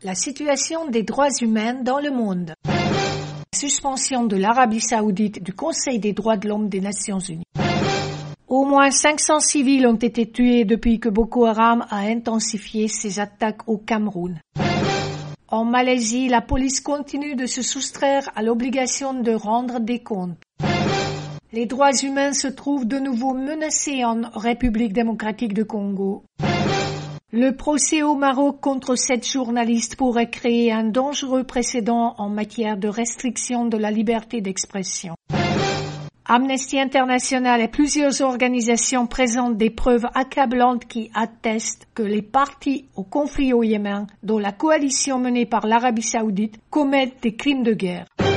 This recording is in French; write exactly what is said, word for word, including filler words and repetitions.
La situation des droits humains dans le monde. Suspension de l'Arabie Saoudite du Conseil des droits de l'homme des Nations Unies. Au moins cinq cents civils ont été tués depuis que Boko Haram a intensifié ses attaques au Cameroun. En Malaisie, la police continue de se soustraire à l'obligation de rendre des comptes. Les droits humains se trouvent de nouveau menacés en République démocratique du Congo. Le procès au Maroc contre sept journalistes pourrait créer un dangereux précédent en matière de restriction de la liberté d'expression. Amnesty International et plusieurs organisations présentent des preuves accablantes qui attestent que les partis au conflit au Yémen, dont la coalition menée par l'Arabie Saoudite, commettent des crimes de guerre.